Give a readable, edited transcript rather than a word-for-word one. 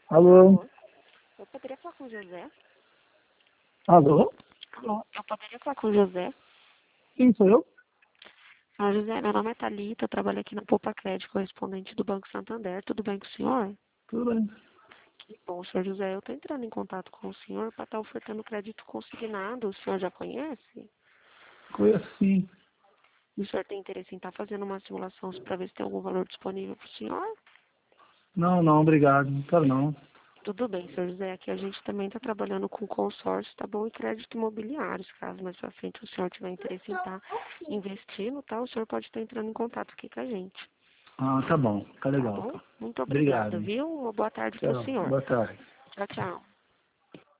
Alô? Alô? Eu poderia falar com o José? Alô? Alô? Eu poderia falar com o José? Quem sou eu? Ah, José, meu nome é Thalita, eu trabalho aqui na Poupa Crédito, correspondente do Banco Santander. Tudo bem com o senhor? Tudo bem. Que bom, senhor José. Eu estou entrando em contato com o senhor para estar ofertando crédito consignado. O senhor já conhece? Conheço sim. E o senhor tem interesse em estar fazendo uma simulação para ver se tem algum valor disponível para o senhor? Não, não, obrigado. Não quero não. Tudo bem, senhor José. Aqui a gente também está trabalhando com consórcio, tá bom? E crédito imobiliário. Caso mais pra frente o senhor tiver interesse em estar investindo, tá? O senhor pode estar entrando em contato aqui com a gente. Ah, tá bom. Tá Tá legal. bom? Muito obrigada, Obrigado. viu? Uma boa tarde para o Tchau. senhor. Boa tarde. Tchau, tchau.